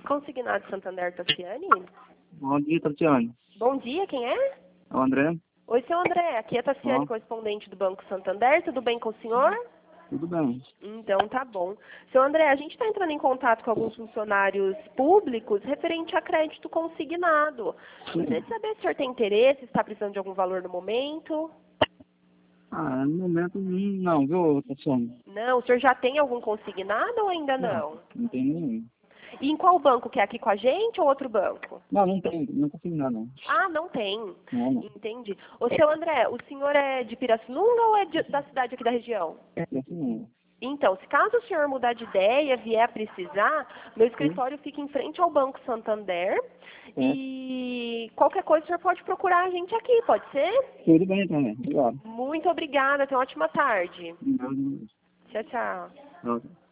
Consignado Santander, Tassiane? Bom dia, Tatiane. Bom dia, quem é? É o André? Oi, seu André. Aqui é a Tassiane, correspondente do Banco Santander. Tudo bem com o senhor? Tudo bem. Então, tá bom. Seu André, a gente está entrando em contato com alguns funcionários públicos referente a crédito consignado. Gostaria de saber se o senhor tem interesse, se está precisando de algum valor no momento. No momento não, viu, Tatiane? Não, o senhor já tem algum consignado ou ainda não? Não tem nenhum. E em qual banco? Que é aqui com a gente ou outro banco? Não tem, não consigo nada, não. Ah, não tem. Não. Entendi. Ô, seu André, o senhor é de Pirassununga ou é da cidade aqui da região? É assim não. Então, se caso o senhor mudar de ideia, vier a precisar, meu escritório fica em frente ao Banco Santander. E qualquer coisa o senhor pode procurar a gente aqui, pode ser? Tudo bem também, obrigado. Muito obrigada, tenha uma ótima tarde. Obrigado. Tchau, tchau. Tchau.